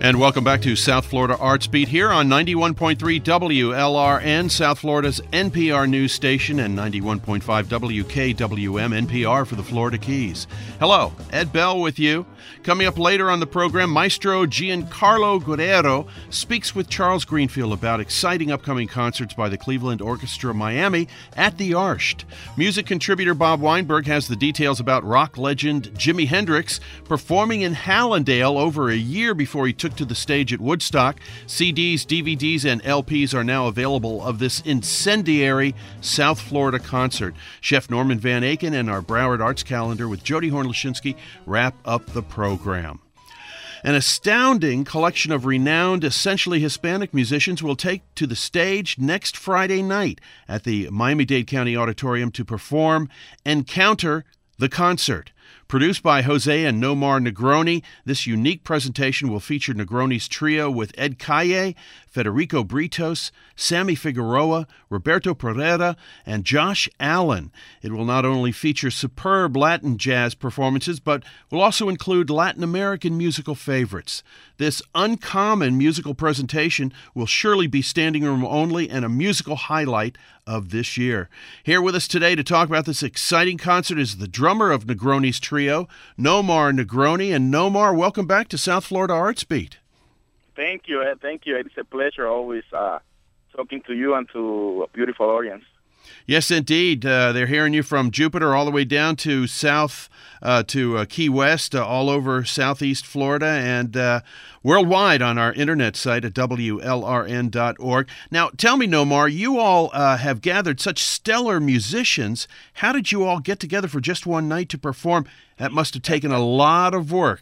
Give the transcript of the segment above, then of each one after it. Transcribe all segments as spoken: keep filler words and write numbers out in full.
And welcome back to South Florida Arts Beat here on ninety-one point three W L R N, South Florida's N P R news station, and ninety-one point five W K W M N P R for the Florida Keys. Hello, Ed Bell with you. Coming up later on the program, Maestro Giancarlo Guerrero speaks with Charles Greenfield about exciting upcoming concerts by the Cleveland Orchestra Miami at the Arsht. Music contributor Bob Weinberg has the details about rock legend Jimi Hendrix performing in Hallandale over a year before he took to the stage at Woodstock. C Ds, D V Ds, and L Ps are now available of this incendiary South Florida concert. Chef Norman Van Aken and our Broward Arts Calendar with Jody Horn-Lashinsky wrap up the program. An astounding collection of renowned, essentially Hispanic musicians will take to the stage next Friday night at the Miami-Dade County Auditorium to perform Encounter the Concert. Produced by Jose and Nomar Negroni, this unique presentation will feature Negroni's trio with Ed Calle, Federico Britos, Sammy Figueroa, Roberto Pereira, and Josh Allen. It will not only feature superb Latin jazz performances, but will also include Latin American musical favorites. This uncommon musical presentation will surely be standing room only and a musical highlight of this year. Here with us today to talk about this exciting concert is the drummer of Negroni's trio, Nomar Negroni. And Nomar, welcome back to South Florida Arts Beat. Thank you, Ed. Thank you. It's a pleasure always uh, talking to you and to a beautiful audience. Yes, indeed. Uh, they're hearing you from Jupiter all the way down to South, uh, to uh, Key West, uh, all over Southeast Florida, and uh, worldwide on our internet site at W L R N dot org. Now, tell me, Nomar, you all uh, have gathered such stellar musicians. How did you all get together for just one night to perform? That must have taken a lot of work.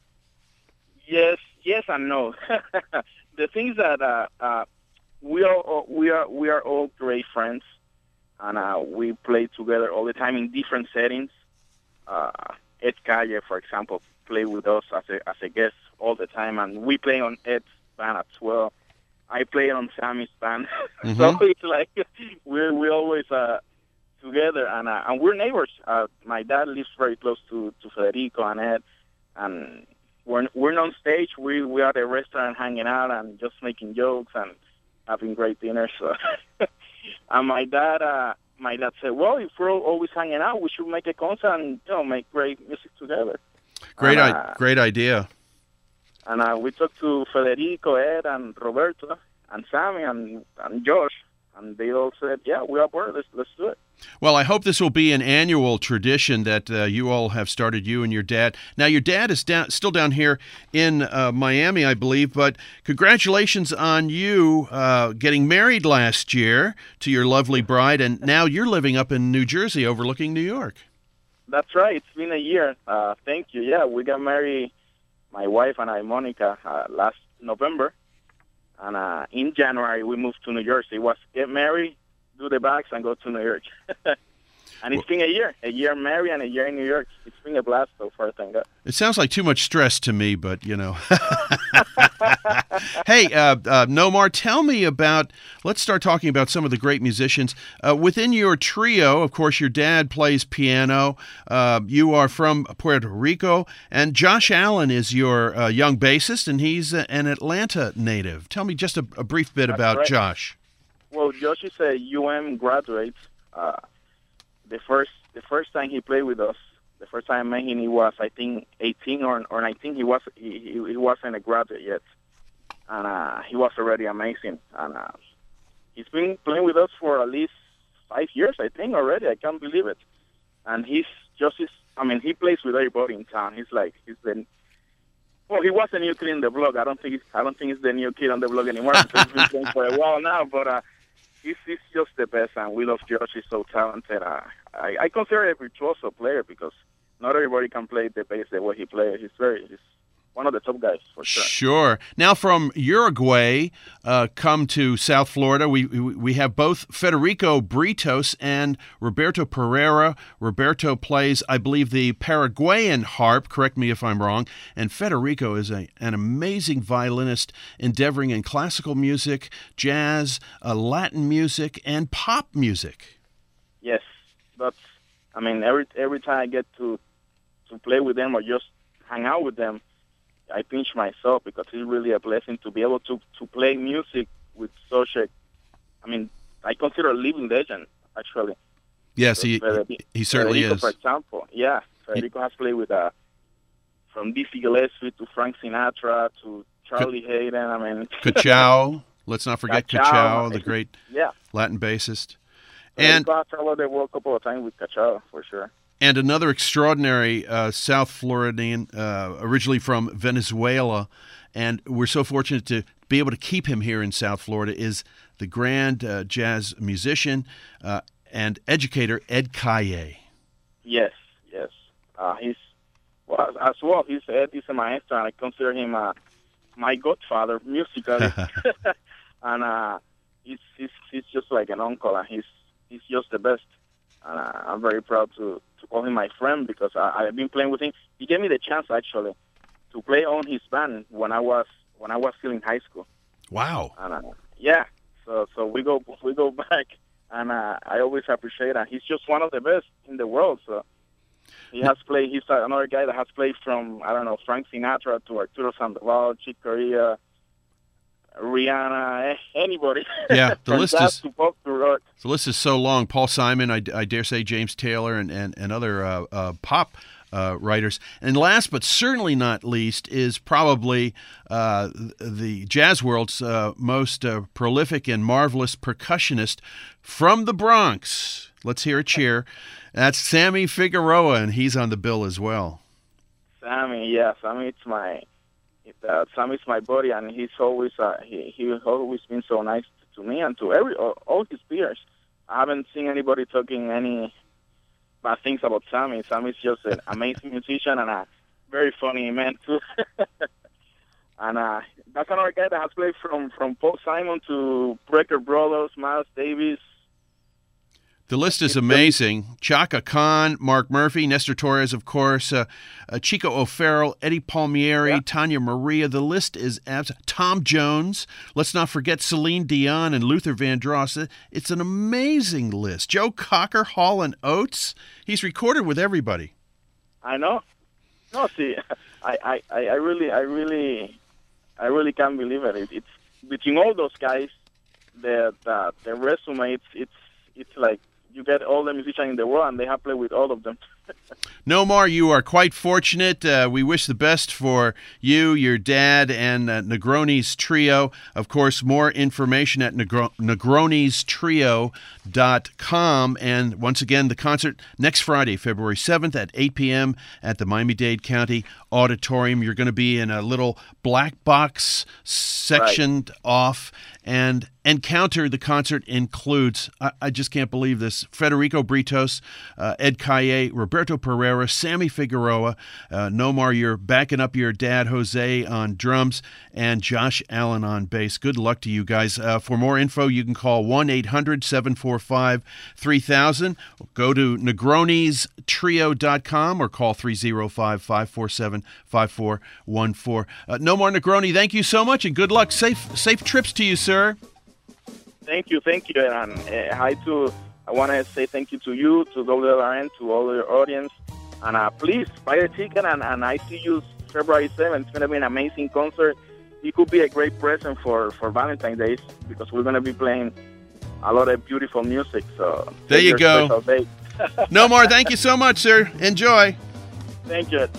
Yes, yes and no. The things that uh, uh, we are, we are, we are all great friends. And uh, we play together all the time in different settings. Uh, Ed Calle, for example, play with us as a as a guest all the time, and we play on Ed's band as well. I play on Sammy's band, mm-hmm. So it's like we're we always uh, together, and uh, and we're neighbors. Uh, my dad lives very close to, to Federico and Ed, and we're we're on stage. We we are at a restaurant hanging out and just making jokes and having great dinner. So. And my dad, uh, my dad said, "Well, if we're always hanging out, we should make a concert and you know make great music together." Great, and, uh, I- great idea. And uh, we talked to Federico, Ed, and Roberto, and Sammy, and and Josh, and they all said, "Yeah, we are bored. Let's let's do it." Well, I hope this will be an annual tradition that uh, you all have started, you and your dad. Now, your dad is down, still down here in uh, Miami, I believe, but congratulations on you uh, getting married last year to your lovely bride, and now you're living up in New Jersey overlooking New York. That's right. It's been a year. Uh, thank you. Yeah, we got married, my wife and I, Monica, uh, last November, and uh, in January we moved to New Jersey. It was get married, do the bags, and go to New York. And it's been a year, a year married and a year in New York. It's been a blast so far, thank God. It sounds like too much stress to me, but, you know. Hey, uh, uh, Nomar, tell me about, let's start talking about some of the great musicians. Uh, within your trio, of course, your dad plays piano. Uh, you are from Puerto Rico, and Josh Allen is your uh, young bassist, and he's uh, an Atlanta native. Tell me just a, a brief bit That's about right. Josh. Well, Josh is a U M graduate. Uh, the first the first time he played with us, the first time I met him, he was I think eighteen or or nineteen. He was he, he, he wasn't a graduate yet, and uh, he was already amazing. And uh, he's been playing with us for at least five years, I think already. I can't believe it. And he's just his, I mean, he plays with everybody in town. He's like he's the well, he was a new kid in the block. I don't think I don't think he's the new kid on the block anymore because he's been playing for a while now, but. Uh, He's, he's just the best, and we love Josh. He's so talented. Uh, I, I consider him a virtuoso player because not everybody can play the bass the way he plays. He's very, he's one of the top guys for sure. Sure. Now, from Uruguay, uh, come to South Florida. We we have both Federico Britos and Roberto Pereira. Roberto plays, I believe, the Paraguayan harp. Correct me if I'm wrong. And Federico is a an amazing violinist, endeavoring in classical music, jazz, uh, Latin music, and pop music. Yes, that's. I mean, every every time I get to to play with them or just hang out with them. I pinch myself because it's really a blessing to be able to, to play music with such a, I mean, I consider a living legend, actually. Yes, he Federico, he certainly Federico, is. For example, yeah, Federico has played with uh, from Dizzy Gillespie to Frank Sinatra to Charlie Hayden. I mean, Cachao. Let's not forget Cachao, the great yeah. Latin bassist. And I traveled the world a couple of times with Cachao, for sure. And another extraordinary uh, South Floridian, uh, originally from Venezuela, and we're so fortunate to be able to keep him here in South Florida, is the grand uh, jazz musician uh, and educator Ed Calle. Yes, yes. Uh, he's, well, as well, he's, Ed is a maestro, and I consider him uh, my godfather musically. and uh, he's, he's, he's just like an uncle, and he's, he's just the best. And uh, I'm very proud to, to call him my friend because I, I've been playing with him. He gave me the chance, actually, to play on his band when I was when I was still in high school. Wow. And, uh, yeah. So so we go we go back, and uh, I always appreciate it. He's just one of the best in the world. So he has played. He's another guy that has played from I don't know Frank Sinatra to Arturo Sandoval, Chick Corea, Rihanna, anybody. Yeah, the list is to pop to rock. The list is so long. Paul Simon, I, I dare say James Taylor, and and and other uh, uh, pop uh, writers. And last but certainly not least is probably uh, the jazz world's uh, most uh, prolific and marvelous percussionist from the Bronx. Let's hear a cheer. That's Sammy Figueroa, and he's on the bill as well. Sammy, yeah, Sammy, it's my. Uh, Sammy's my buddy, and he's always uh, he he's always been so nice to me and to every all, all his peers. I haven't seen anybody talking any bad things about Sammy. Sammy's just an amazing musician and a very funny man too. and uh, that's another guy that has played from from Paul Simon to Brecker Brothers, Miles Davis. The list is amazing. Chaka Khan, Mark Murphy, Nestor Torres, of course, uh, uh, Chico O'Farrell, Eddie Palmieri, yeah. Tanya Maria. The list is abs- Tom Jones. Let's not forget Celine Dion and Luther Vandross. It's an amazing list. Joe Cocker, Hall and Oates. He's recorded with everybody. I know. No, see, I, I, I really, I really, I really can't believe it. it it's between all those guys, the the, the resume. It's it's it's like. You get all the musicians in the world, and they have played with all of them. Nomar, you are quite fortunate. Uh, we wish the best for you, your dad, and uh, Negronis Trio. Of course, more information at Negro- Negronis Trio dot com. And once again, the concert next Friday, February seventh at eight p.m. at the Miami-Dade County Auditorium. You're going to be in a little black box sectioned right. off. And Encounter, the concert includes, I, I just can't believe this, Federico Britos, uh, Ed Calle, Roberto Pereira, Sammy Figueroa, uh, Nomar, you're backing up your dad, Jose, on drums, and Josh Allen on bass. Good luck to you guys. Uh, for more info, you can call one eight hundred seven four five three thousand. Go to Negronis Trio dot com or call three oh five, five four seven, five four one four. Uh, Nomar Negroni, thank you so much, and good luck. Safe, safe trips to you, sir. Thank you, thank you, and uh, hi to. I want to say thank you to you, to W L R N, to all your audience, and uh, please buy a ticket. And, and I see you February seventh. It's going to be an amazing concert. It could be a great present for, for Valentine's Day because we're going to be playing a lot of beautiful music. So there you go. Nomar, thank you so much, sir. Enjoy. Thank you.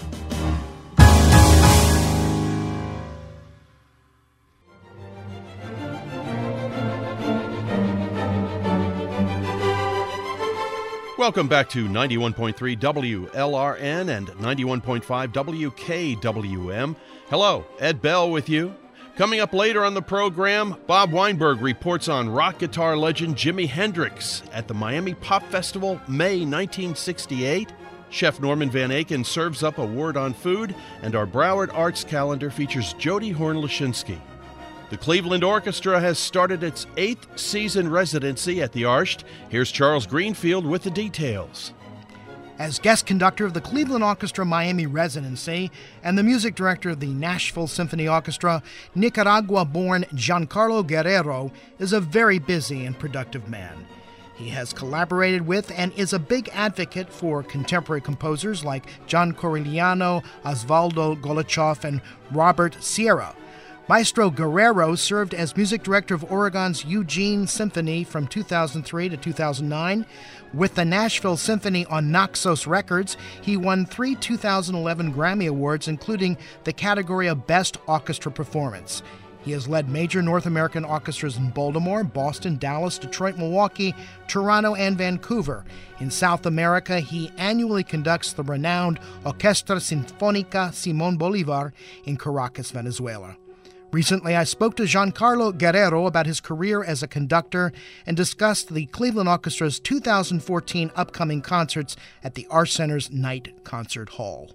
Welcome back to ninety-one point three W L R N and ninety-one point five W K W M. Hello, Ed Bell with you. Coming up later on the program, Bob Weinberg reports on rock guitar legend Jimi Hendrix at the Miami Pop Festival, May nineteen sixty-eight. Chef Norman Van Aken serves up a word on food, and our Broward Arts calendar features Jody Horn-Lashinsky. The Cleveland Orchestra has started its eighth season residency at the Arsht. Here's Charles Greenfield with the details. As guest conductor of the Cleveland Orchestra Miami residency and the music director of the Nashville Symphony Orchestra, Nicaragua-born Giancarlo Guerrero is a very busy and productive man. He has collaborated with and is a big advocate for contemporary composers like John Corigliano, Osvaldo Golochov, and Robert Sierra. Maestro Guerrero served as music director of Oregon's Eugene Symphony from two thousand three to two thousand nine. With the Nashville Symphony on Naxos Records, he won three two thousand eleven Grammy Awards, including the category of Best Orchestra Performance. He has led major North American orchestras in Baltimore, Boston, Dallas, Detroit, Milwaukee, Toronto, and Vancouver. In South America, he annually conducts the renowned Orquesta Sinfónica Simón Bolívar in Caracas, Venezuela. Recently, I spoke to Giancarlo Guerrero about his career as a conductor and discussed the Cleveland Orchestra's two thousand fourteen upcoming concerts at the Arts Center's Night Concert Hall.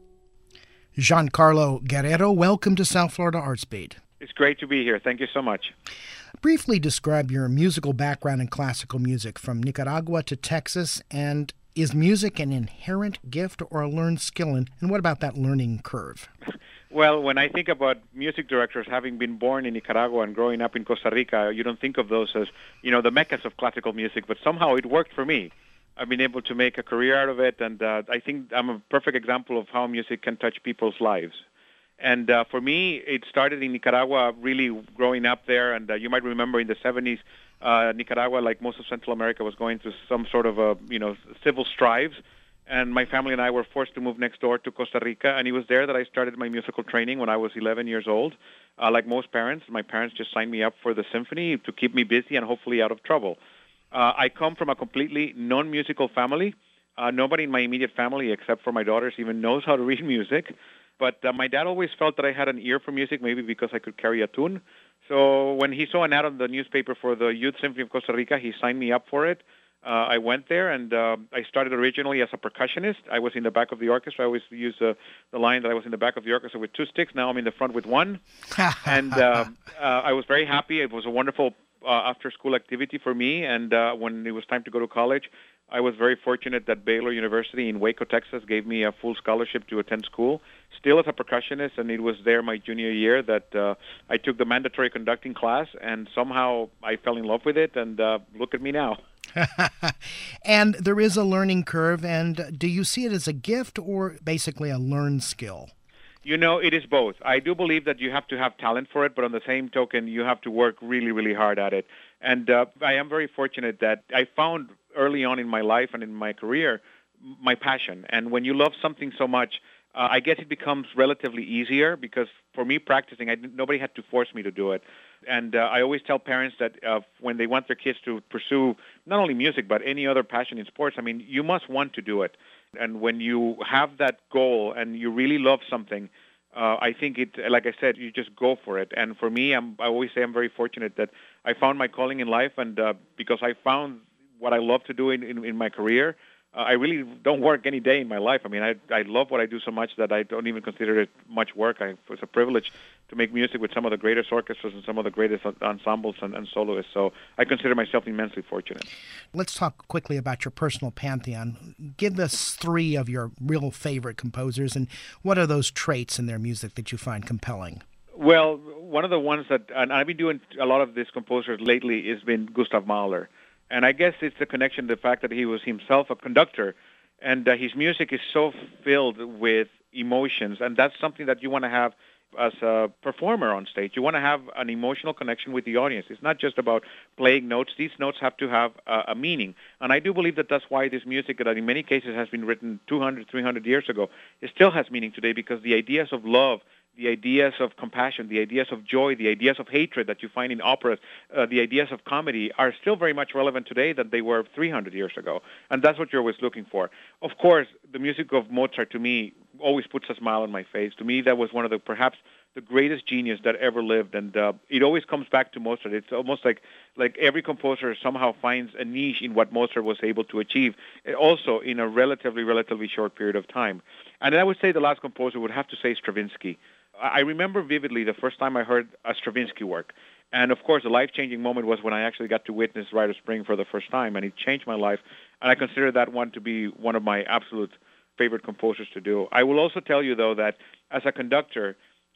Giancarlo Guerrero, welcome to South Florida Artsbeat. It's great to be here. Thank you so much. Briefly describe your musical background in classical music from Nicaragua to Texas, and is music an inherent gift or a learned skill? And, and what about that learning curve? Well, when I think about music directors having been born in Nicaragua and growing up in Costa Rica, you don't think of those as, you know, the meccas of classical music, but somehow it worked for me. I've been able to make a career out of it, and uh, I think I'm a perfect example of how music can touch people's lives. And uh, for me, it started in Nicaragua, really growing up there. And uh, you might remember in the seventies, uh, Nicaragua, like most of Central America, was going through some sort of, a, you know, civil strives. And my family and I were forced to move next door to Costa Rica. And it was there that I started my musical training when I was eleven years old. Uh, like most parents, my parents just signed me up for the symphony to keep me busy and hopefully out of trouble. Uh, I come from a completely non-musical family. Uh, nobody in my immediate family, except for my daughters, even knows how to read music. But uh, my dad always felt that I had an ear for music, maybe because I could carry a tune. So when he saw an ad on the newspaper for the Youth Symphony of Costa Rica, he signed me up for it. Uh, I went there, and uh, I started originally as a percussionist. I was in the back of the orchestra. I always use uh, the line that I was in the back of the orchestra with two sticks. Now I'm in the front with one. and uh, uh, I was very happy. It was a wonderful uh, after-school activity for me. And uh, when it was time to go to college, I was very fortunate that Baylor University in Waco, Texas, gave me a full scholarship to attend school, still as a percussionist, and it was there my junior year that uh, I took the mandatory conducting class, and somehow I fell in love with it, and uh, look at me now. And there is a learning curve, and do you see it as a gift or basically a learned skill? You know, it is both. I do believe that you have to have talent for it, but on the same token, you have to work really, really hard at it. And uh, I am very fortunate that I found early on in my life and in my career my passion. And when you love something so much, uh, I guess it becomes relatively easier because for me practicing, I, nobody had to force me to do it. And uh, I always tell parents that uh, when they want their kids to pursue not only music but any other passion in sports, I mean, you must want to do it. And when you have that goal and you really love something, uh, I think it, like I said, you just go for it. And for me, I'm, I always say I'm very fortunate that I found my calling in life, and uh, because I found what I love to do in, in, in my career, uh, I really don't work any day in my life. I mean, I I love what I do so much that I don't even consider it much work. I, it's a privilege to make music with some of the greatest orchestras and some of the greatest ensembles and, and soloists. So I consider myself immensely fortunate. Let's talk quickly about your personal pantheon. Give us three of your real favorite composers, and what are those traits in their music that you find compelling? Well, one of the ones that, and I've been doing a lot of these composers lately, has been Gustav Mahler. And I guess it's the connection, the fact that he was himself a conductor, and uh, his music is so filled with emotions, and that's something that you want to have as a performer on stage. You want to have an emotional connection with the audience. It's not just about playing notes. These notes have to have uh, a meaning. And I do believe that that's why this music that in many cases has been written two hundred, three hundred years ago, it still has meaning today, because the ideas of love, the ideas of compassion, the ideas of joy, the ideas of hatred that you find in operas, uh, the ideas of comedy are still very much relevant today than they were three hundred years ago. And that's what you're always looking for. Of course, the music of Mozart, to me, always puts a smile on my face. To me, that was one of the, perhaps, the greatest genius that ever lived. And uh, it always comes back to Mozart. It's almost like, like every composer somehow finds a niche in what Mozart was able to achieve, also in a relatively, relatively short period of time. And I would say the last composer would have to say Stravinsky. I remember vividly the first time I heard a Stravinsky work. And, of course, the life-changing moment was when I actually got to witness Rite of Spring for the first time, and it changed my life. And I consider that one to be one of my absolute favorite composers to do. I will also tell you, though, that as a conductor,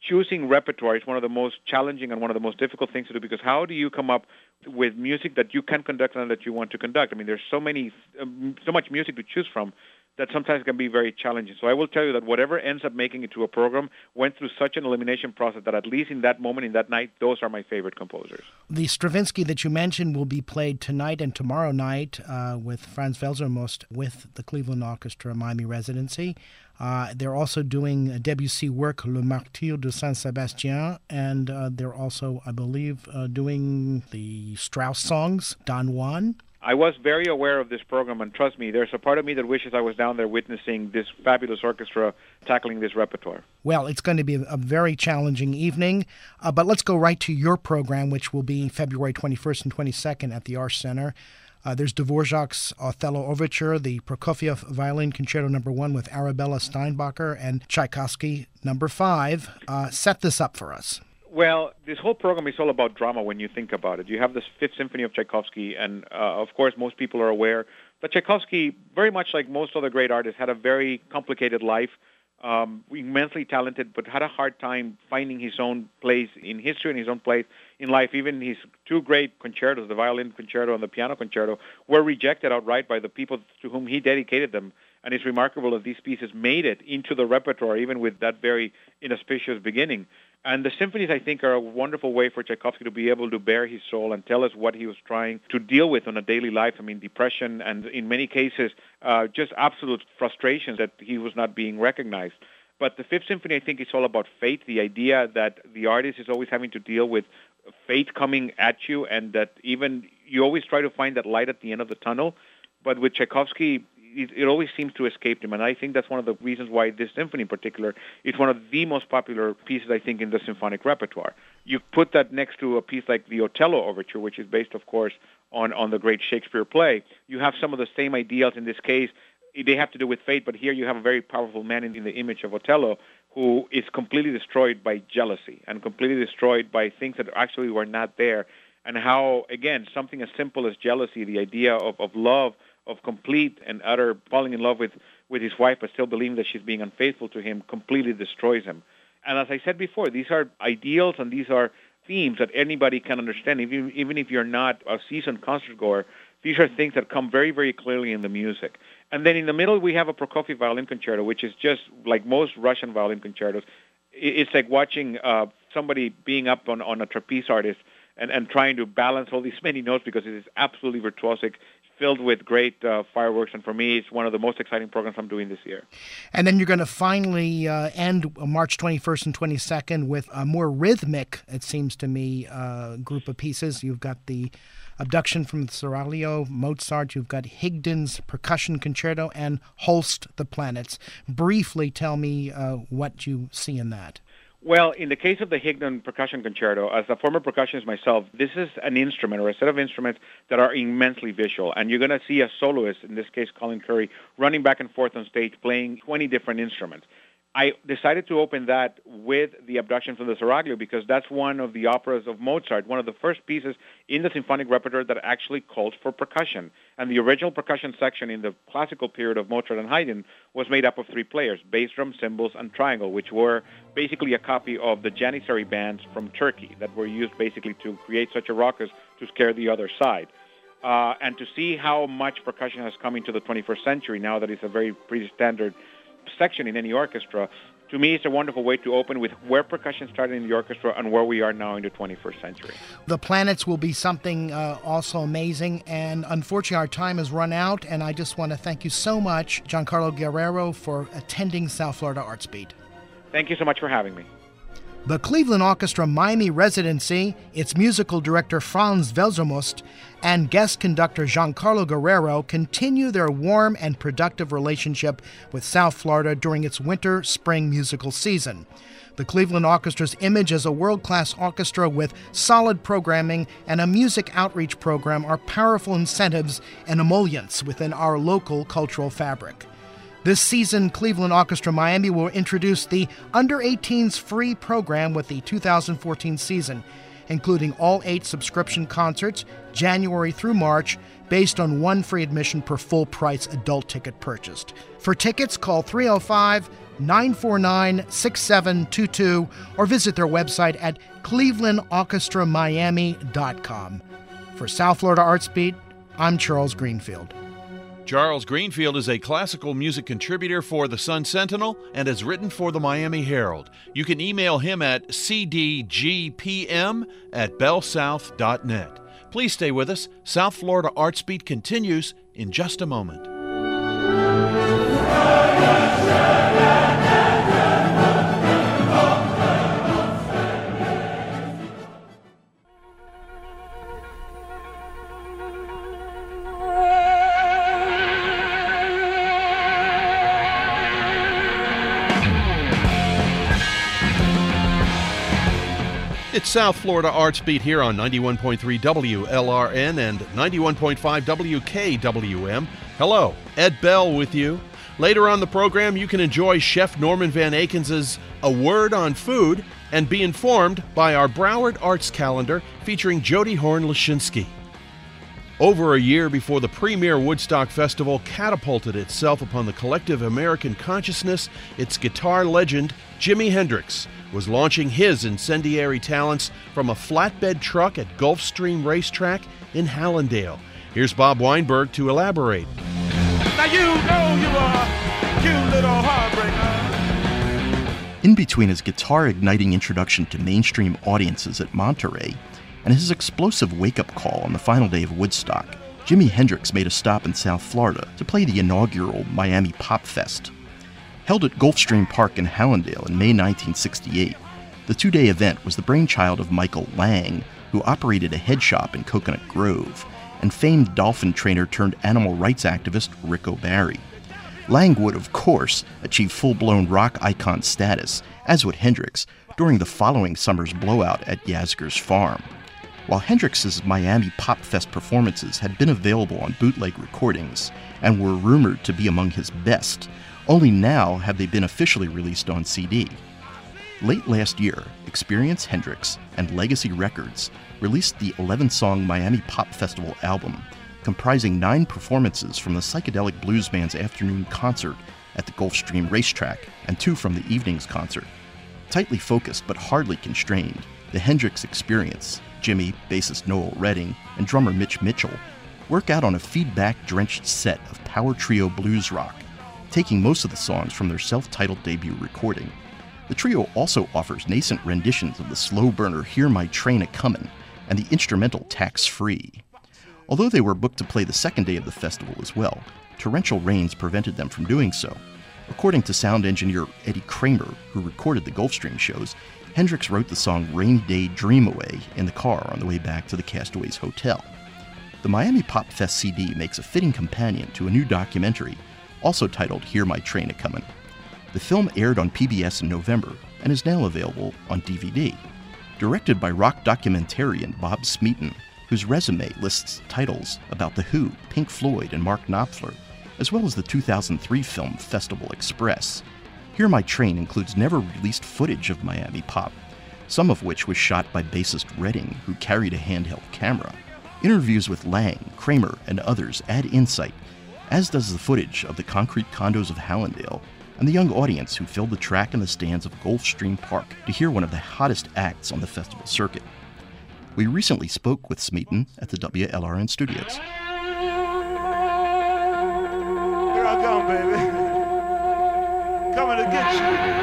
choosing repertoire is one of the most challenging and one of the most difficult things to do, because how do you come up with music that you can conduct and that you want to conduct? I mean, there's so many, um, so much music to choose from that sometimes can be very challenging. So I will tell you that whatever ends up making it to a program went through such an elimination process that at least in that moment, in that night, those are my favorite composers. The Stravinsky that you mentioned will be played tonight and tomorrow night uh, with Franz Welsermost with the Cleveland Orchestra Miami Residency. Uh, they're also doing a Debussy work, Le Martyr de Saint-Sébastien, and uh, they're also, I believe, uh, doing the Strauss songs, Don Juan. I was very aware of this program, and trust me, there's a part of me that wishes I was down there witnessing this fabulous orchestra tackling this repertoire. Well, it's going to be a very challenging evening, uh, but let's go right to your program, which will be February twenty-first and twenty-second at the Arts Center. Uh, there's Dvorak's Othello Overture, the Prokofiev Violin Concerto Number One with Arabella Steinbacher, and Tchaikovsky Number Five. Uh, set this up for us. Well, this whole program is all about drama when you think about it. You have this Fifth Symphony of Tchaikovsky, and uh, of course, most people are aware that Tchaikovsky, very much like most other great artists, had a very complicated life, um, immensely talented, but had a hard time finding his own place in history and his own place in life. Even his two great concertos, the violin concerto and the piano concerto, were rejected outright by the people to whom he dedicated them. And it's remarkable that these pieces made it into the repertoire, even with that very inauspicious beginning. And the symphonies, I think, are a wonderful way for Tchaikovsky to be able to bare his soul and tell us what he was trying to deal with on a daily life. I mean, depression and, in many cases, uh, just absolute frustrations that he was not being recognized. But the Fifth Symphony, I think, is all about fate, the idea that the artist is always having to deal with fate coming at you, and that even you always try to find that light at the end of the tunnel. But with Tchaikovsky, it, it always seems to escape him, and I think that's one of the reasons why this symphony in particular is one of the most popular pieces, I think, in the symphonic repertoire. You put that next to a piece like the Otello Overture, which is based, of course, on, on the great Shakespeare play. You have some of the same ideals in this case. They have to do with fate, but here you have a very powerful man in, in the image of Otello who is completely destroyed by jealousy and completely destroyed by things that actually were not there, and how, again, something as simple as jealousy, the idea of, of love, of complete and utter falling in love with, with his wife but still believing that she's being unfaithful to him, completely destroys him. And as I said before, these are ideals and these are themes that anybody can understand, even, even if you're not a seasoned concert goer. These are things that come very, very clearly in the music. And then in the middle, we have a Prokofiev Violin Concerto, which is just like most Russian violin concertos. It's like watching uh, somebody being up on, on a trapeze artist and, and trying to balance all these many notes, because it is absolutely virtuosic, filled with great uh, fireworks, and for me, it's one of the most exciting programs I'm doing this year. And then you're going to finally uh, end March twenty-first and twenty-second with a more rhythmic, it seems to me, uh, group of pieces. You've got the Abduction from the Seraglio, Mozart, you've got Higdon's Percussion Concerto, and Holst, The Planets. Briefly tell me uh, what you see in that. Well, in the case of the Higdon Percussion Concerto, as a former percussionist myself, this is an instrument or a set of instruments that are immensely visual. And you're going to see a soloist, in this case Colin Curry, running back and forth on stage playing twenty different instruments. I decided to open that with the Abduction from the Seraglio because that's one of the operas of Mozart, one of the first pieces in the symphonic repertoire that actually calls for percussion. And the original percussion section in the classical period of Mozart and Haydn was made up of three players, bass drum, cymbals, and triangle, which were basically a copy of the Janissary bands from Turkey that were used basically to create such a ruckus to scare the other side. Uh, and to see how much percussion has come into the twenty-first century now that it's a very pretty standard section in any orchestra, to me it's a wonderful way to open with where percussion started in the orchestra and where we are now in the twenty-first century. The Planets will be something uh, also amazing, and unfortunately our time has run out, and I just want to thank you so much, Giancarlo Guerrero, for attending South Florida Arts Beat. Thank you so much for having me. The Cleveland Orchestra Miami Residency, its musical director Franz Welsermost, and guest conductor Giancarlo Guerrero continue their warm and productive relationship with South Florida during its winter-spring musical season. The Cleveland Orchestra's image as a world-class orchestra with solid programming and a music outreach program are powerful incentives and emollients within our local cultural fabric. This season, Cleveland Orchestra Miami will introduce the under eighteens free program with the two thousand fourteen season, including all eight subscription concerts, January through March, based on one free admission per full-price adult ticket purchased. For tickets, call three oh five, nine four nine, six seven two two or visit their website at cleveland orchestra miami dot com. For South Florida Arts Beat, I'm Charles Greenfield. Charles Greenfield is a classical music contributor for the Sun Sentinel and has written for the Miami Herald. You can email him at c d g p m at bell south dot net. Please stay with us. South Florida Arts Beat continues in just a moment. It's South Florida Arts Beat here on ninety-one point three W L R N and ninety-one point five W K W M. Hello, Ed Bell with you. Later on the program, you can enjoy Chef Norman Van Akens' A Word on Food and be informed by our Broward Arts Calendar featuring Jody Horn-Lashinsky. Over a year before the premier Woodstock Festival catapulted itself upon the collective American consciousness, its guitar legend, Jimi Hendrix, was launching his incendiary talents from a flatbed truck at Gulfstream Racetrack in Hallandale. Here's Bob Weinberg to elaborate. Now you know you are a cute little heartbreaker. In between his guitar-igniting introduction to mainstream audiences at Monterey and his explosive wake-up call on the final day of Woodstock, Jimi Hendrix made a stop in South Florida to play the inaugural Miami Pop Fest. Held at Gulfstream Park in Hallandale in May nineteen sixty-eight, the two-day event was the brainchild of Michael Lang, who operated a head shop in Coconut Grove, and famed dolphin trainer turned animal rights activist Rick O'Barry. Lang would, of course, achieve full-blown rock icon status, as would Hendrix, during the following summer's blowout at Yasgur's Farm. While Hendrix's Miami Pop Fest performances had been available on bootleg recordings and were rumored to be among his best, only now have they been officially released on C D. Late last year, Experience Hendrix and Legacy Records released the eleven-song Miami Pop Festival album, comprising nine performances from the Psychedelic Blues Band's afternoon concert at the Gulfstream Racetrack and two from the evening's concert. Tightly focused but hardly constrained, the Hendrix Experience, Jimi, bassist Noel Redding, and drummer Mitch Mitchell work out on a feedback-drenched set of power trio blues rock, taking most of the songs from their self-titled debut recording. The trio also offers nascent renditions of the slow burner Hear My Train A-Comin' and the instrumental Tax Free. Although they were booked to play the second day of the festival as well, torrential rains prevented them from doing so. According to sound engineer Eddie Kramer, who recorded the Gulfstream shows, Hendrix wrote the song Rainy Day Dream Away in the car on the way back to the Castaways Hotel. The Miami Pop Fest C D makes a fitting companion to a new documentary, also titled Hear My Train A-Comin'. The film aired on P B S in November and is now available on D V D. Directed by rock documentarian Bob Smeaton, whose resume lists titles about The Who, Pink Floyd, and Mark Knopfler, as well as the two thousand three film Festival Express. Hear My Train includes never-released footage of Miami Pop, some of which was shot by bassist Redding, who carried a handheld camera. Interviews with Lang, Kramer, and others add insight, as does the footage of the concrete condos of Hallandale and the young audience who filled the track and the stands of Gulfstream Park to hear one of the hottest acts on the festival circuit. We recently spoke with Smeaton at the W L R N studios. Here I come, baby. Coming to get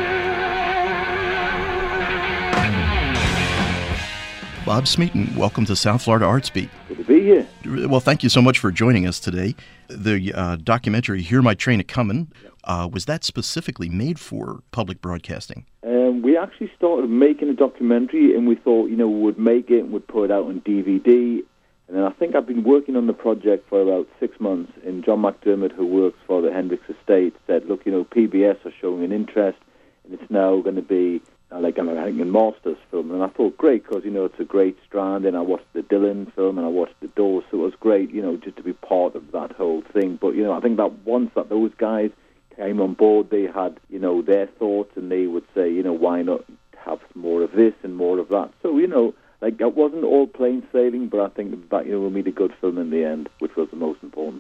you. Bob Smeaton, welcome to South Florida Arts Beat. Good to be here. Well, thank you so much for joining us today. The uh, documentary Hear My Train A-Comin', uh, was that specifically made for public broadcasting? Um, we actually started making a documentary, and we thought, you know, we would make it and we'd put it out on D V D. And then I think I've been working on the project for about six months, and John McDermott, who works for the Hendrix Estate, said, look, you know, P B S are showing an interest, and it's now going to be uh, like an American Masters film. And I thought, great, because, you know, it's a great strand, and I watched the Dylan film, and I watched The Doors, so it was great, you know, just to be part of that whole thing. But, you know, I think that once that those guys came on board, they had, you know, their thoughts, and they would say, you know, why not have more of this and more of that? So, you know, like, it wasn't all plain sailing, but I think that, you know, we made a good film in the end, which was the most important thing.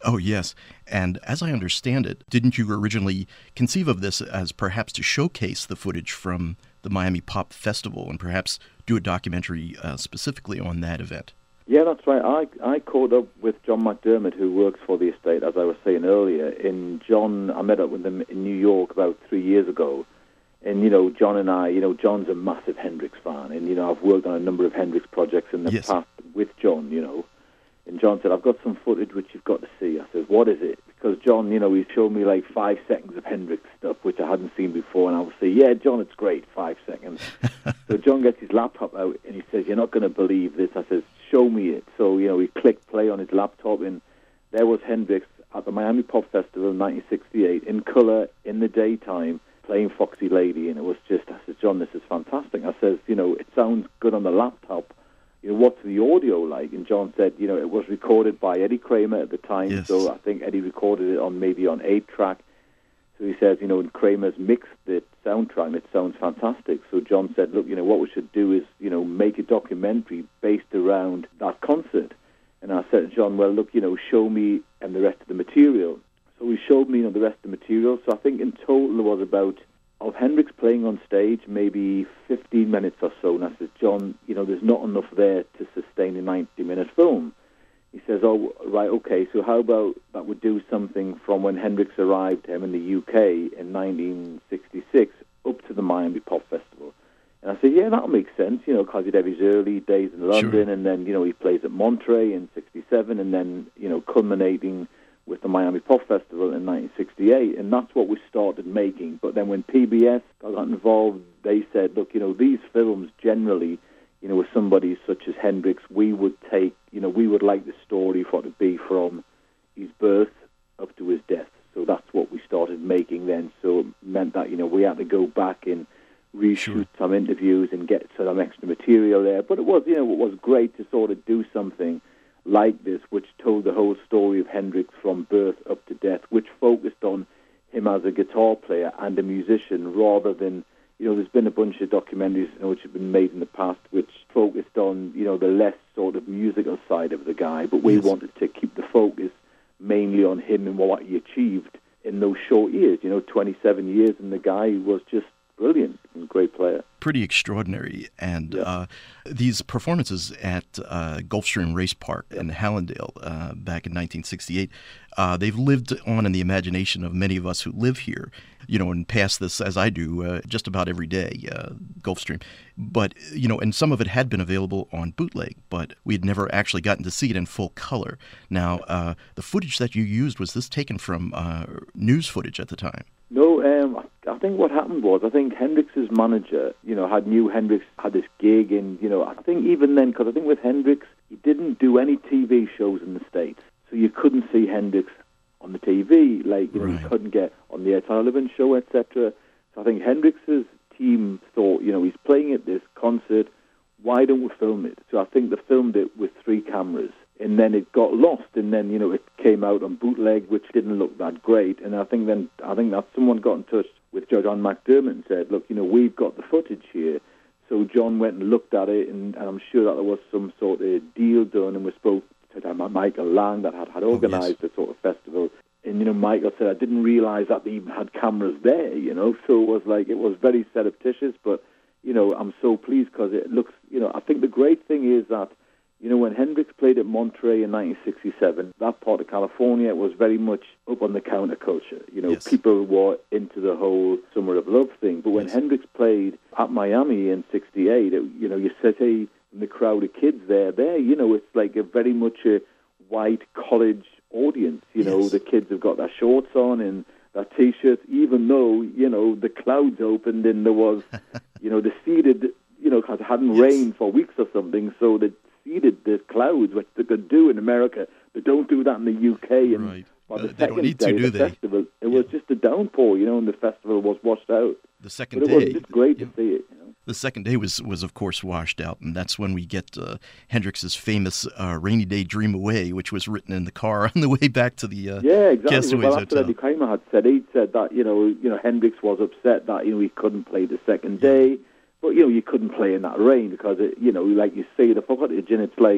Oh, yes. And as I understand it, didn't you originally conceive of this as perhaps to showcase the footage from the Miami Pop Festival and perhaps do a documentary uh, specifically on that event? Yeah, that's right. I, I caught up with John McDermott, who works for the estate, as I was saying earlier. In John, I met up with him in New York about three years ago. And, you know, John and I, you know, John's a massive Hendrix fan. And, you know, I've worked on a number of Hendrix projects in the yes. past with John, you know. And John said, I've got some footage which you've got to see. I said, what is it? Because John, you know, he showed me like five seconds of Hendrix stuff, which I hadn't seen before. And I would say, yeah, John, it's great, five seconds. So John gets his laptop out and he says, you're not going to believe this. I says, show me it. So, you know, he clicked play on his laptop and there was Hendrix at the Miami Pop Festival in nineteen sixty-eight in color, in the daytime, playing Foxy Lady. And it was just, I said, John, this is fantastic. I says, you know, it sounds good on the laptop. You know, what's the audio like? And John said, you know, it was recorded by Eddie Kramer at the time, yes. so I think Eddie recorded it on maybe on eight track. So he says, you know, and Kramer's mixed the soundtrack, and it sounds fantastic. So John said, look, you know, what we should do is, you know, make a documentary based around that concert. And I said to John, well, look, you know, show me and the rest of the material. So he showed me, you know, the rest of the material. So I think in total there was about, of Hendrix playing on stage, maybe fifteen minutes or so. And I said, John, you know, there's not enough there to sustain a ninety-minute film. He says, oh, right, okay, so how about that would do something from when Hendrix arrived here in the U K in nineteen sixty-six up to the Miami Pop Festival. And I said, yeah, that'll make sense, you know, because he'd have his early days in London, sure. and then, you know, he plays at Monterey in sixty-seven, and then, you know, culminating with the Miami Pop Festival in nineteen sixty-eight, and that's what we started making. But then when P B S got involved, they said, look, you know, these films generally, you know, with somebody such as Hendrix, we would take, you know, we would like the story for it to be from his birth up to his death. So that's what we started making then. So it meant that, you know, we had to go back and reshoot Sure. some interviews and get some extra material there. But it was, you know, it was great to sort of do something like this, which told the whole story of Hendrix from birth up to death, which focused on him as a guitar player and a musician rather than, you know, there's been a bunch of documentaries, you know, which have been made in the past which focused on, you know, the less sort of musical side of the guy, but we Yes. wanted to keep the focus mainly on him and what he achieved in those short years, you know, twenty-seven years, and the guy was just brilliant and great player. Pretty extraordinary. And Yeah. uh, these performances at uh, Gulfstream Race Park in Hallandale uh, back in nineteen sixty-eight, uh, they've lived on in the imagination of many of us who live here, you know, and pass this, as I do, uh, just about every day, uh, Gulfstream. But, you know, and some of it had been available on bootleg, but we had never actually gotten to see it in full color. Now, uh, the footage that you used, was this taken from uh, news footage at the time? No, um, I think what happened was, I think Hendrix's manager, you know, had knew Hendrix had this gig, and, you know, I think even then, because I think with Hendrix, he didn't do any T V shows in the States, so you couldn't see Hendrix on the T V, like, you know, Right. you couldn't get on the Ed Sullivan Show, et cetera. So I think Hendrix's team thought, you know, he's playing at this concert, why don't we film it? So I think they filmed it with three cameras. And then it got lost, and then, you know, it came out on bootleg, which didn't look that great. And I think then, I think that someone got in touch with John McDermott and said, look, you know, we've got the footage here. So John went and looked at it, and, and I'm sure that there was some sort of deal done, and we spoke to Michael Lang that had, had organised oh, yes. the sort of festival. And, you know, Michael said, I didn't realise that they even had cameras there, you know. So it was like, it was very surreptitious, but, you know, I'm so pleased because it looks, you know, I think the great thing is that, you know, when Hendrix played at Monterey in nineteen sixty-seven, that part of California was very much up on the counterculture. You know, Yes. people were into the whole Summer of Love thing. But when Yes. Hendrix played at Miami in sixty-eight, it, you know, you said, hey, the crowd of kids there, there, you know, it's like a very much a white college audience. You know, Yes. the kids have got their shorts on and their T-shirts, even though, you know, the clouds opened and there was, you know, the seeded, you know, because it hadn't Yes. rained for weeks or something, so the seeded the clouds, which they could do in America. They don't do that in the U K. And Right. by the Uh, they don't second need to, day do of the they? festival, it was just a downpour, you know, and the festival was washed out. The second But it was day. just great yeah. to see it, you know. The second day was, was of course, washed out, and that's when we get uh, Hendrix's famous uh, Rainy Day Dream Away, which was written in the car on the way back to the uh, Yeah, exactly. Castaways Well, that's what Hotel. Eddie Kramer had said. He'd said that, you know, you know, Hendrix was upset that, you know, he couldn't play the second day, but, you know, you couldn't play in that rain because, it, you know, like you say, the footage, and it's like,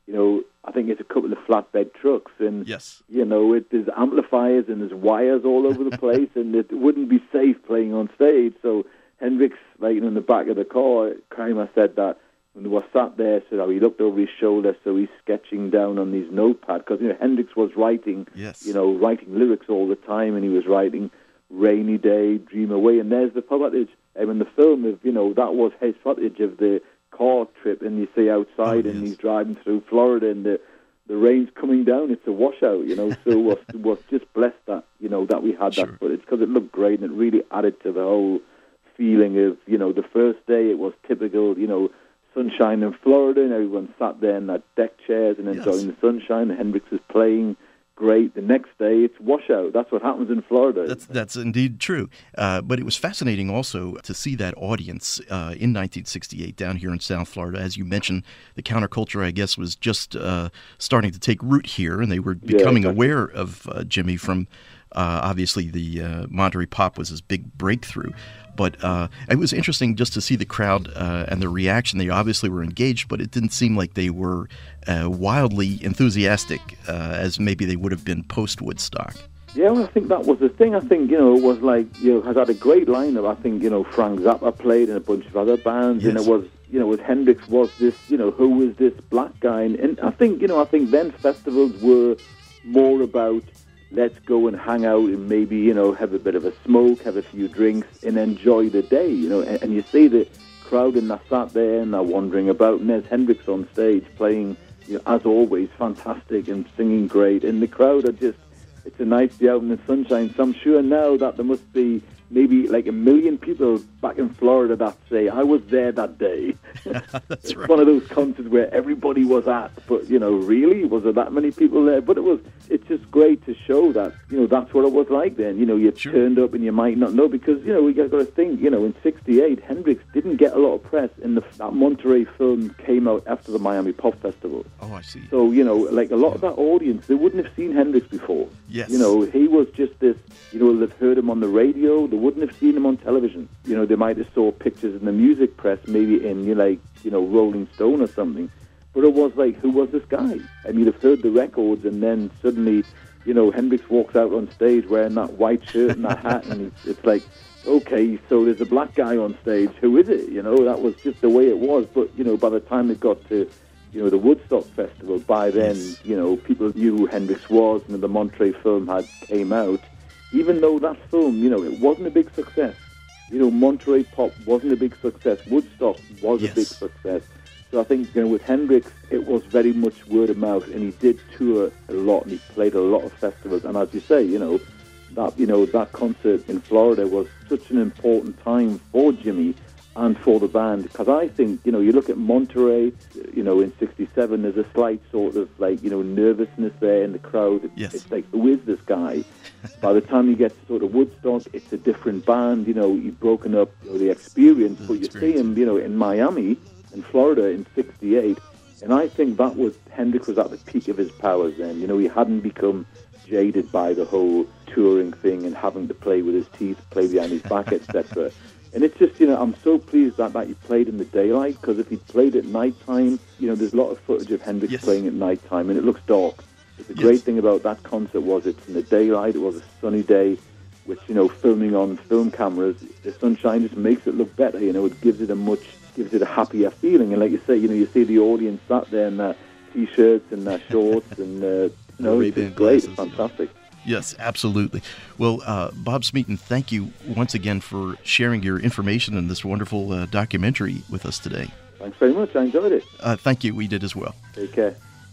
you know, I think it's a couple of flatbed trucks, and yes, you know, it, there's amplifiers and there's wires all over the place, and it wouldn't be safe playing on stage. So Hendrix, like in the back of the car, Kramer said that when they were sat there, said how he looked over his shoulder, so he's sketching down on these notepads, because you know Hendrix was writing, yes. you know, writing lyrics all the time, and he was writing "Rainy Day, Dream Away," and there's the footage. And in the film, of you know, that was his footage of the car trip, and you see outside, oh, and yes. he's driving through Florida, and the the rain's coming down. It's a washout, you know. So was was just blessed that you know that we had sure. that footage, because it looked great, and it really added to the whole feeling of you know the first day. It was typical, you know, sunshine in Florida, and everyone sat there in their deck chairs and enjoying yes. the sunshine. And Hendrix is playing. Great. The next day, it's washout. That's what happens in Florida. That's that's indeed true. Uh, but it was fascinating also to see that audience uh, in nineteen sixty-eight down here in South Florida. As you mentioned, the counterculture, I guess, was just uh, starting to take root here, and they were becoming yeah, exactly. aware of uh, Jimmy from, uh, obviously, the uh, Monterey Pop was his big breakthrough. But uh, it was interesting just to see the crowd uh, and the reaction. They obviously were engaged, but it didn't seem like they were uh, wildly enthusiastic uh, as maybe they would have been post-Woodstock. Yeah, well, I think that was the thing. I think, you know, it was like, you know, has had a great lineup. I think, you know, Frank Zappa played in a bunch of other bands, yes. and it was, you know, with Hendrix was this, you know, who was this black guy? And, and I think, you know, I think then festivals were more about, let's go and hang out and maybe, you know, have a bit of a smoke, have a few drinks, and enjoy the day, you know. And, and you see the crowd, and they're sat there, and they're wandering about, and there's Hendrix on stage playing, you know, as always, fantastic and singing great. And the crowd are just, it's a nice day out in the sunshine. So I'm sure now that there must be maybe like a million people back in Florida that say, I was there that day. That's it's right. one of those concerts where everybody was at, but, you know, really, was there that many people there? But it was, it's just great to show that, you know, that's what it was like then. You know, you Sure. turned up and you might not know, because, you know, we got to think, you know, in sixty-eight, Hendrix didn't get a lot of press, and the, that Monterey film came out after the Miami Pop Festival. Oh, I see. So, you know, like a lot of that audience, they wouldn't have seen Hendrix before. Yes. You know, he was just this, you know, they've heard him on the radio, they wouldn't have seen him on television. You know, they might have saw pictures in the music press, maybe in, you know, like, you know, Rolling Stone or something. But it was like, who was this guy? And you'd have heard the records, and then suddenly, you know, Hendrix walks out on stage wearing that white shirt and that hat, and it's, it's like, okay, so there's a black guy on stage. Who is it? You know, that was just the way it was. But, you know, by the time it got to, you know, the Woodstock Festival, by then, Yes. you know, people knew who Hendrix was, and the Monterey film had came out. Even though that film, you know, it wasn't a big success. You know, Monterey Pop wasn't a big success. Woodstock was Yes. a big success. So I think, you know, with Hendrix, it was very much word of mouth, and he did tour a lot, and he played a lot of festivals. And as you say, you know, that, you know, that concert in Florida was such an important time for Jimmy and for the band, because I think, you know, you look at Monterey, you know, in sixty-seven, there's a slight sort of, like, you know, nervousness there in the crowd. Yes. It's like, who is this guy? By the time you get to sort of Woodstock, it's a different band. You know, you've broken up, you know, the experience, The but you experience. see him, you know, in Miami, in Florida, in sixty-eight, and I think that was, Hendrix was at the peak of his powers then. You know, he hadn't become jaded by the whole touring thing and having to play with his teeth, play behind his back, et cetera. And it's just, you know, I'm so pleased that, that he played in the daylight, because if he played at nighttime, you know, there's a lot of footage of Hendrix Yes. playing at nighttime, and it looks dark. But the Yes. great thing about that concert was it's in the daylight, it was a sunny day, which, you know, filming on film cameras, the sunshine just makes it look better, you know, it gives it a much, gives it a happier feeling. And like you say, you know, you see the audience sat there in their T-shirts and their shorts, and, uh, you know, it's Ray-Ban just great, it's glasses. fantastic. Yes, absolutely. Well, uh, Bob Smeaton, thank you once again for sharing your information in this wonderful uh, documentary with us today. Thanks very much, I enjoyed it. Uh, thank you, we did as well. Take care.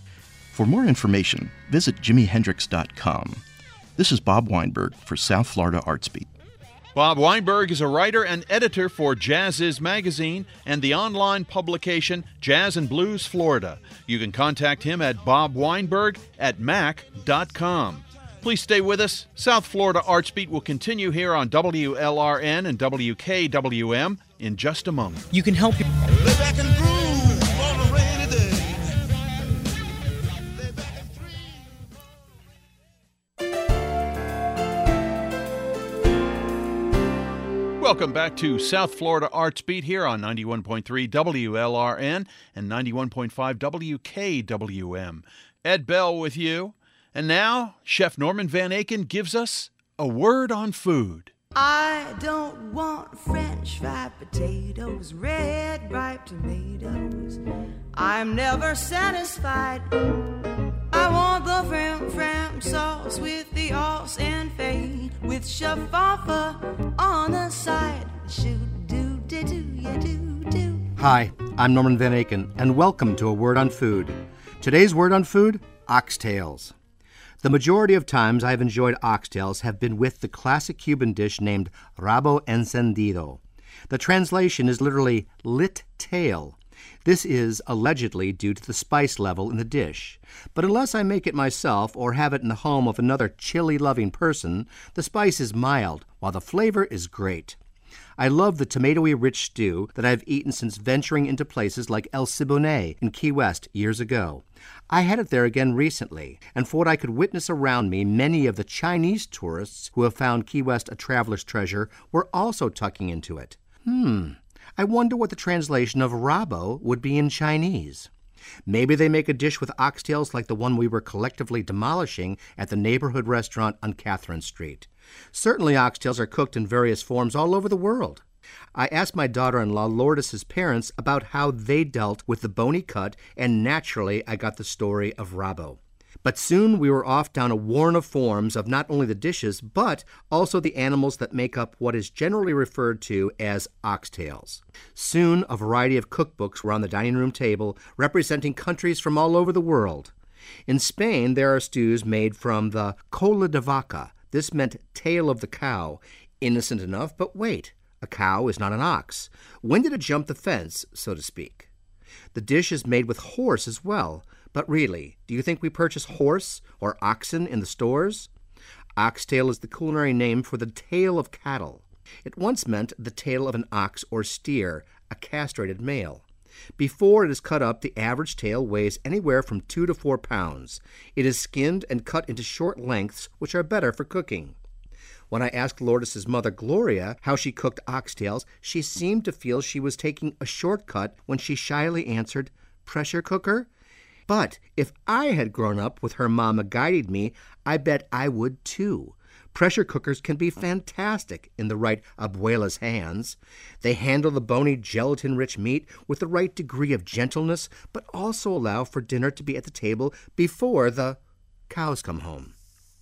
For more information, visit jimi hendrix dot com. This is Bob Weinberg for South Florida Artsbeat. Bob Weinberg is a writer and editor for Jazz Is Magazine and the online publication Jazz and Blues Florida. You can contact him at bob weinberg at mac dot com. Please stay with us. South Florida Artsbeat will continue here on W L R N and W K W M in just a moment. You can help. Lay back and groove on a rainy day. Lay back and Welcome back to South Florida Arts Beat here on ninety-one point three W L R N and ninety-one point five W K W M. Ed Bell with you. And now, Chef Norman Van Aken gives us a word on food. I don't want French fried potatoes, red ripe tomatoes. I'm never satisfied. I want the fram fram sauce with the os and fade, with shaffa on the side. Shoot do do do ya do do. Hi, I'm Norman Van Aken, and welcome to A Word on Food. Today's word on food: oxtails. The majority of times I've enjoyed oxtails have been with the classic Cuban dish named rabo encendido. The translation is literally lit tail. This is allegedly due to the spice level in the dish. But unless I make it myself or have it in the home of another chili-loving person, the spice is mild, while the flavor is great. I love the tomatoey rich stew that I've eaten since venturing into places like El Siboney in Key West years ago. I had it there again recently, and for what I could witness around me, many of the Chinese tourists who have found Key West a traveler's treasure were also tucking into it. Hmm, I wonder what the translation of rabo would be in Chinese. Maybe they make a dish with oxtails like the one we were collectively demolishing at the neighborhood restaurant on Catherine Street. Certainly oxtails are cooked in various forms all over the world. I asked my daughter-in-law Lourdes's parents about how they dealt with the bony cut, and naturally I got the story of rabo. But soon we were off down a warren of forms of not only the dishes, but also the animals that make up what is generally referred to as oxtails. Soon a variety of cookbooks were on the dining room table, representing countries from all over the world. In Spain, there are stews made from the cola de vaca. This meant tail of the cow. Innocent enough, but wait, a cow is not an ox. When did it jump the fence, so to speak? The dish is made with horse as well. But really, do you think we purchase horse or oxen in the stores? Oxtail is the culinary name for the tail of cattle. It once meant the tail of an ox or steer, a castrated male. Before it is cut up, the average tail weighs anywhere from two to four pounds. It is skinned and cut into short lengths, which are better for cooking. When I asked Lourdes's mother, Gloria, how she cooked oxtails, she seemed to feel she was taking a shortcut when she shyly answered, "Pressure cooker?" But if I had grown up with her mama guiding me, I bet I would too. Pressure cookers can be fantastic in the right abuela's hands. They handle the bony, gelatin-rich meat with the right degree of gentleness, but also allow for dinner to be at the table before the cows come home.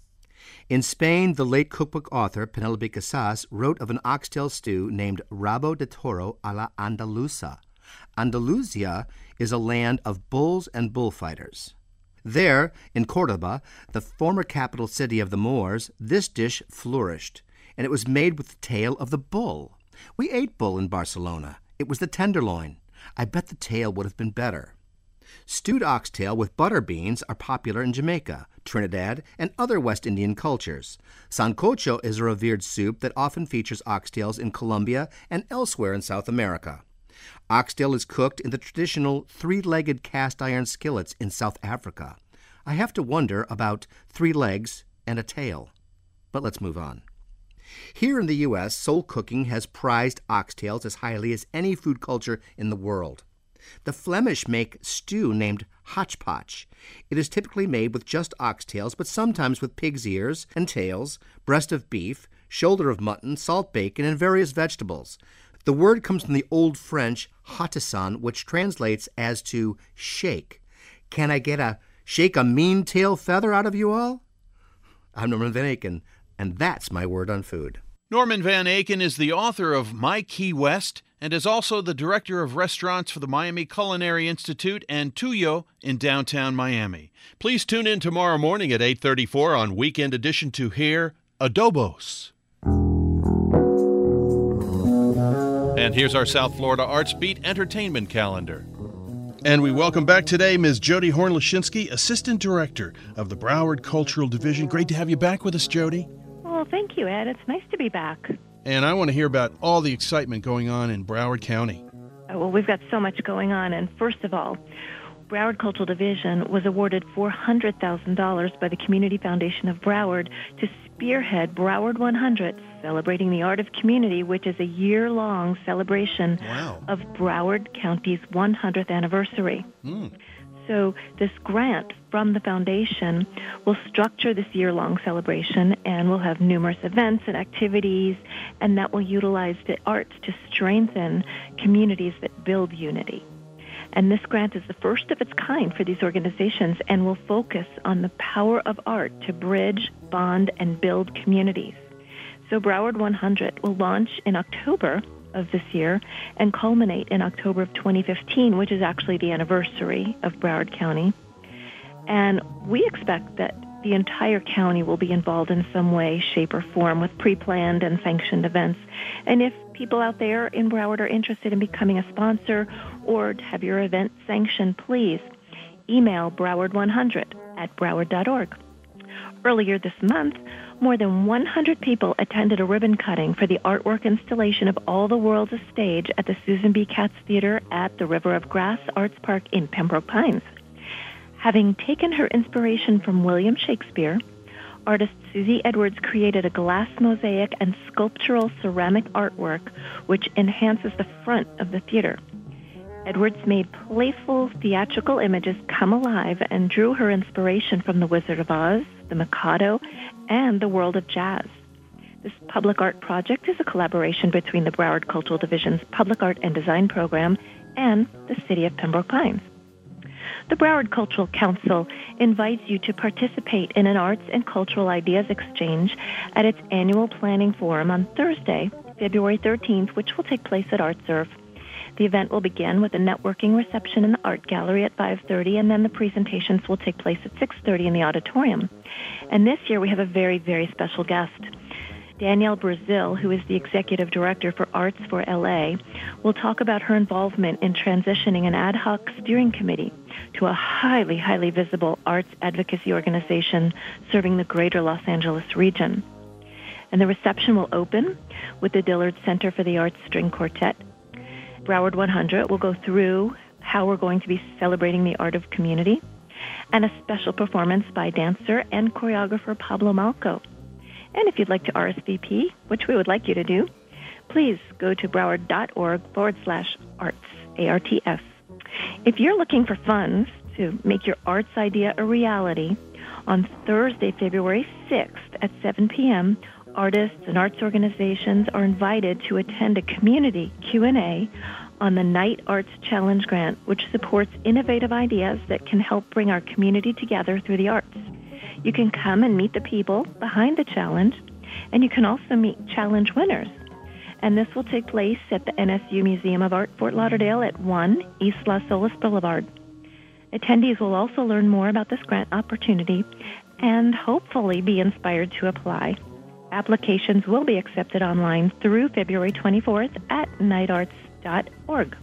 In Spain, the late cookbook author Penelope Casas wrote of an oxtail stew named rabo de toro a la andaluza. Andalusia is a land of bulls and bullfighters. There, in Cordoba, the former capital city of the Moors, this dish flourished, and it was made with the tail of the bull. We ate bull in Barcelona. It was the tenderloin. I bet the tail would have been better. Stewed oxtail with butter beans are popular in Jamaica, Trinidad, and other West Indian cultures. Sancocho is a revered soup that often features oxtails in Colombia and elsewhere in South America. Oxtail is cooked in the traditional three-legged cast-iron skillets in South Africa. I have to wonder about three legs and a tail. But let's move on. Here in the U S, soul cooking has prized oxtails as highly as any food culture in the world. The Flemish make stew named hotchpotch. It is typically made with just oxtails, but sometimes with pig's ears and tails, breast of beef, shoulder of mutton, salt bacon, and various vegetables. The word comes from the Old French hottisson, which translates as to shake. Can I get a shake a mean tail feather out of you all? I'm Norman Van Aken, and that's my word on food. Norman Van Aken is the author of My Key West and is also the director of restaurants for the Miami Culinary Institute and Tuyo in downtown Miami. Please tune in tomorrow morning at eight thirty-four on Weekend Edition to hear Adobos. And here's our South Florida Arts Beat entertainment calendar. And we welcome back today Miz Jody Horn-Lashinsky, Assistant Director of the Broward Cultural Division. Great to have you back with us, Jody. Well, thank you, Ed. It's nice to be back. And I want to hear about all the excitement going on in Broward County. Oh, well, we've got so much going on. And first of all, Broward Cultural Division was awarded four hundred thousand dollars by the Community Foundation of Broward to spearhead Broward one hundred, Celebrating the Art of Community, which is a year-long celebration wow. of Broward County's one hundredth anniversary. Mm. So this grant from the foundation will structure this year-long celebration, and we'll have numerous events and activities, and that will utilize the arts to strengthen communities that build unity. And this grant is the first of its kind for these organizations and will focus on the power of art to bridge, bond, and build communities. So Broward one hundred will launch in October of this year and culminate in October of twenty fifteen, which is actually the anniversary of Broward County. And we expect that the entire county will be involved in some way, shape, or form with pre-planned and sanctioned events. And if people out there in Broward are interested in becoming a sponsor or have your event sanctioned, please email Broward one hundred at broward dot org. Earlier this month, more than one hundred people attended a ribbon cutting for the artwork installation of All the World's a Stage at the Susan B. Katz Theater at the River of Grass Arts Park in Pembroke Pines. Having taken her inspiration from William Shakespeare, artist Susie Edwards created a glass mosaic and sculptural ceramic artwork which enhances the front of the theater. Edwards made playful theatrical images come alive and drew her inspiration from The Wizard of Oz, The Mikado, and the world of jazz. This public art project is a collaboration between the Broward Cultural Division's Public Art and Design Program and the City of Pembroke Pines. The Broward Cultural Council invites you to participate in an arts and cultural ideas exchange at its annual planning forum on Thursday, February thirteenth, which will take place at ArtServe. The event will begin with a networking reception in the art gallery at five thirty, and then the presentations will take place at six thirty in the auditorium. And this year we have a very, very special guest. Danielle Brazil, who is the Executive Director for Arts for L A, will talk about her involvement in transitioning an ad hoc steering committee to a highly, highly visible arts advocacy organization serving the greater Los Angeles region. And the reception will open with the Dillard Center for the Arts String Quartet. Broward one hundred will go through how we're going to be celebrating the art of community, and a special performance by dancer and choreographer Pablo Malco. And if you'd like to R S V P, which we would like you to do, please go to broward dot org forward slash arts, A R T S. If you're looking for funds to make your arts idea a reality, on Thursday, February sixth at seven p.m., artists and arts organizations are invited to attend a community Q and A on the Night Arts Challenge Grant, which supports innovative ideas that can help bring our community together through the arts. You can come and meet the people behind the challenge, and you can also meet challenge winners. And this will take place at the N S U Museum of Art, Fort Lauderdale at one East Las Olas Boulevard. Attendees will also learn more about this grant opportunity and hopefully be inspired to apply. Applications will be accepted online through February twenty-fourth at night arts dot org.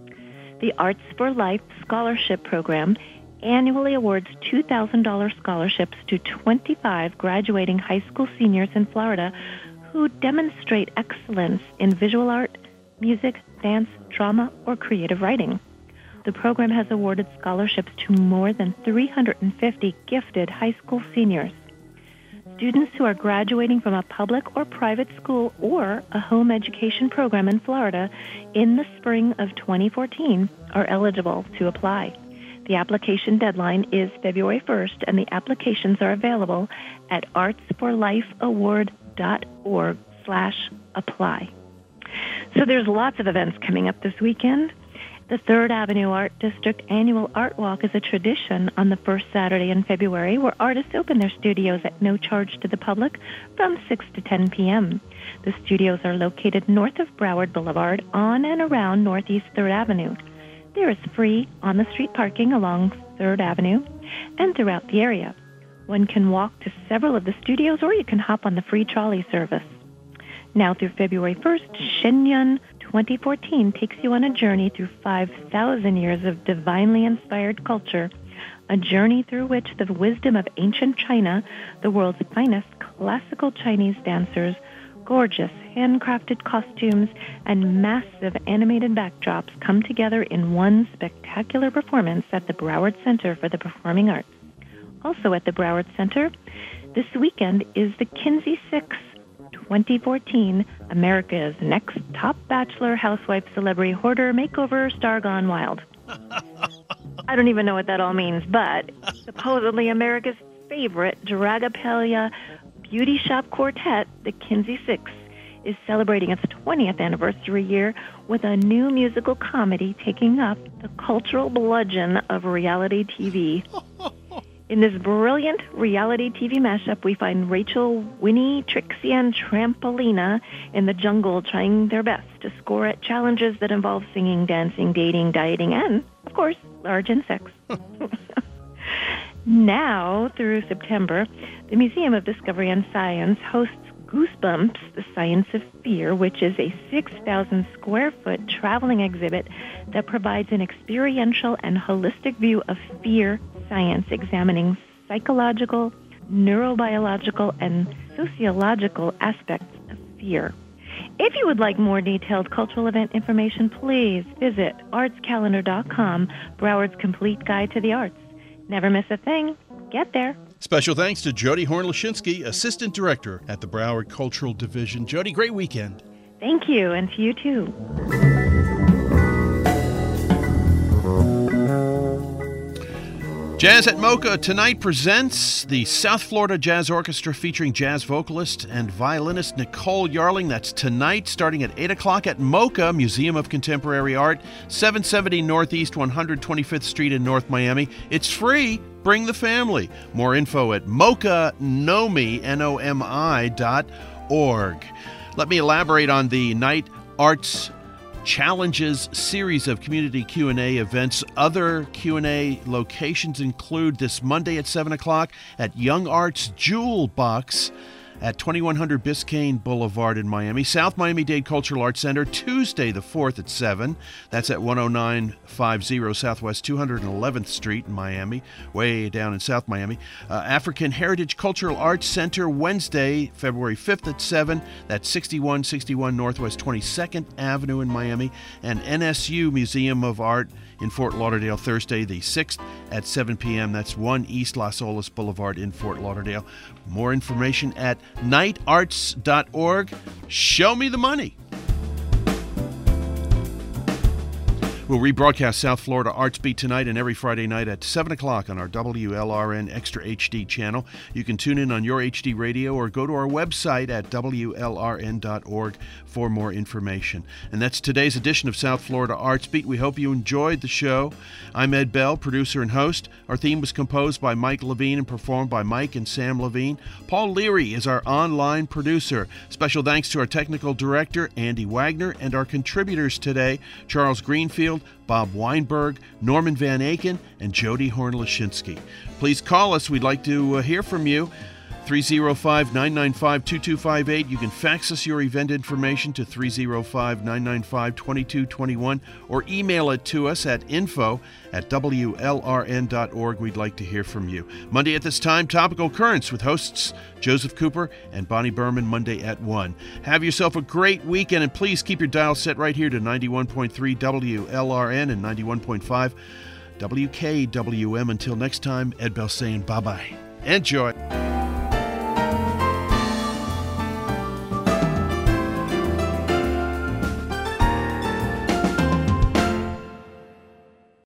The Arts for Life Scholarship Program annually awards two thousand dollars scholarships to twenty-five graduating high school seniors in Florida who demonstrate excellence in visual art, music, dance, drama, or creative writing. The program has awarded scholarships to more than three hundred fifty gifted high school seniors. Students who are graduating from a public or private school or a home education program in Florida in the spring of twenty fourteen are eligible to apply. The application deadline is February first, and the applications are available at arts for life award dot org slash apply. So there's lots of events coming up this weekend. The Third Avenue Art District Annual Art Walk is a tradition on the first Saturday in February, where artists open their studios at no charge to the public from six to ten p.m. The studios are located north of Broward Boulevard on and around Northeast third Avenue. There is free on-the-street parking along third Avenue and throughout the area. One can walk to several of the studios, or you can hop on the free trolley service. Now through February first, Shenyun twenty fourteen takes you on a journey through five thousand years of divinely inspired culture, a journey through which the wisdom of ancient China, the world's finest classical Chinese dancers, gorgeous handcrafted costumes, and massive animated backdrops come together in one spectacular performance at the Broward Center for the Performing Arts. Also at the Broward Center, this weekend is the Kinsey Six twenty fourteen America's Next Top Bachelor Housewife Celebrity Hoarder Makeover Star Gone Wild. I don't even know what that all means, but supposedly America's favorite Dragapelia beauty shop quartet, the Kinsey Six, is celebrating its twentieth anniversary year with a new musical comedy taking up the cultural bludgeon of reality T V. In this brilliant reality T V mashup, we find Rachel, Winnie, Trixie, and Trampolina in the jungle trying their best to score at challenges that involve singing, dancing, dating, dieting, and, of course, large insects. Now, through September, the Museum of Discovery and Science hosts Goosebumps, the Science of Fear, which is a six thousand square foot traveling exhibit that provides an experiential and holistic view of fear science, examining psychological, neurobiological, and sociological aspects of fear. If you would like more detailed cultural event information, please visit arts calendar dot com, Broward's complete guide to the arts. Never miss a thing. Get there. Special thanks to Jody Horn-Lashinsky, Assistant Director at the Broward Cultural Division. Jody, great weekend. Thank you, and to you too. Jazz at Mocha tonight presents the South Florida Jazz Orchestra featuring jazz vocalist and violinist Nicole Yarling. That's tonight starting at eight o'clock at Mocha, Museum of Contemporary Art, seven seventy Northeast one hundred twenty-fifth Street in North Miami. It's free. Bring the family. More info at mocha nomi, N O M I dot org. Let me elaborate on the Night Arts Challenges series of community Q and A events. Other Q and A locations include this Monday at seven o'clock at Young Arts Jewel Box at twenty-one hundred Biscayne Boulevard in Miami. South Miami-Dade Cultural Arts Center, Tuesday the fourth at seven. That's at one oh nine fifty Southwest two hundred eleventh Street in Miami, way down in South Miami. Uh, African Heritage Cultural Arts Center, Wednesday, February fifth at seven. That's sixty-one sixty-one Northwest twenty-second Avenue in Miami. And N S U Museum of Art in Fort Lauderdale, Thursday the sixth at seven p.m. That's one East Las Olas Boulevard in Fort Lauderdale. More information at night arts dot org. Show me the money. We'll rebroadcast South Florida Arts Beat tonight and every Friday night at seven o'clock on our W L R N Extra H D channel. You can tune in on your H D radio or go to our website at W L R N dot org for more information. And that's today's edition of South Florida Arts Beat. We hope you enjoyed the show. I'm Ed Bell, producer and host. Our theme was composed by Mike Levine and performed by Mike and Sam Levine. Paul Leary is our online producer. Special thanks to our technical director, Andy Wagner, and our contributors today, Charles Greenfield, Bob Weinberg, Norman Van Aken, and Jody Horn-Lashinsky. Please call us. We'd like to uh, hear from you. three oh five, nine nine five, two two five eight. You can fax us your event information to three oh five, nine nine five, two two two one or email it to us at info at W L R N dot org. We'd like to hear from you. Monday at this time, Topical Currents with hosts Joseph Cooper and Bonnie Berman, Monday at one. Have yourself a great weekend, and please keep your dial set right here to ninety-one point three W L R N and ninety-one point five W K W M. Until next time, Ed Bell saying bye-bye. Enjoy.